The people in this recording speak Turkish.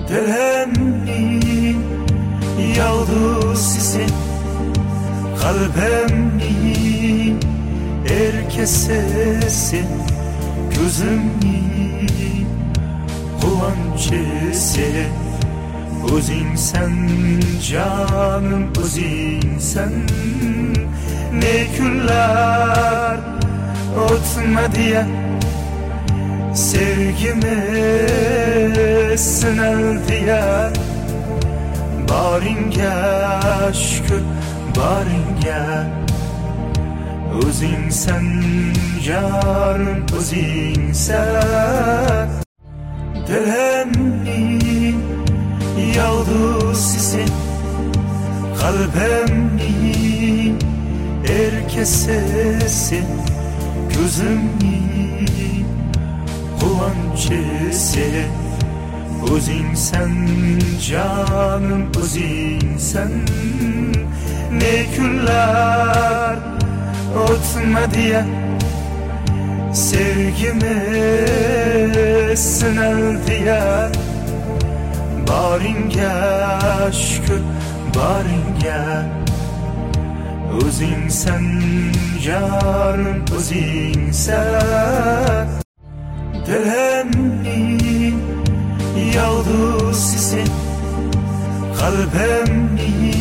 Dilimni yağdı sizin kalbimni erkesesi gözümni kuvvançesi özünsen canım özünsen ne küller otma diye sevgimi sınav diye baringe aşkı baringe özünsen canım özünsen dilimni yağdı sizin kalbimni erkesesi gözümni kuvvançesi özünsen canım özünsen ne küller otma diye sevgimi sınav diye baringe aşkı baringe özünsen canım özünsen dilimni yağdı sizin kalbim